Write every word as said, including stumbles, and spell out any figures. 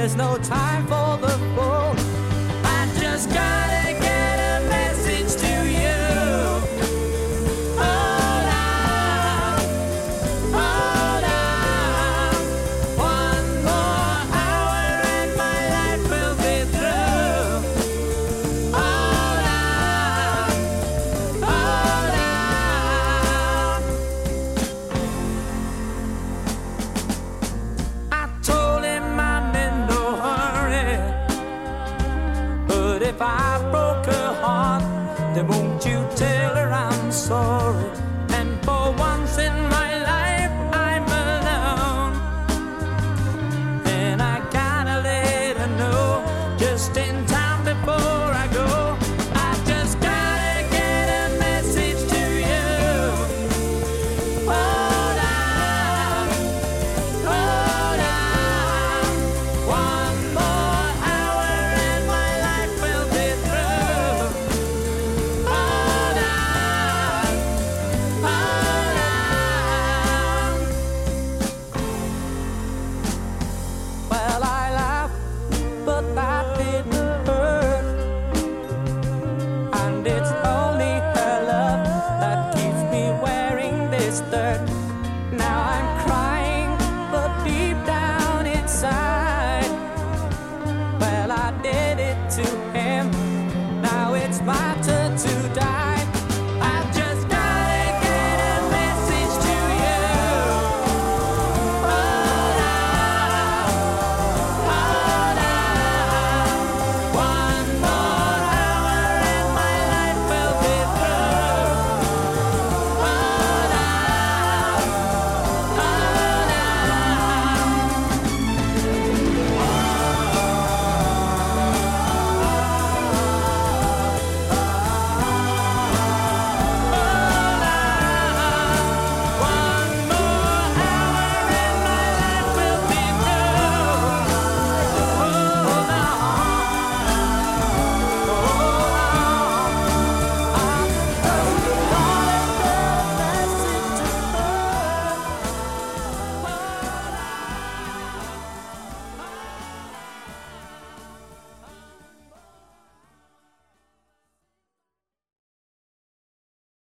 there's no time for the fool. I just gotta get a message to you. Hold on, hold on. One more hour and my life will be through. Hold on, hold on. I told him I'm in no hurry, but if I broke her heart, then won't you tell her I'm sorry?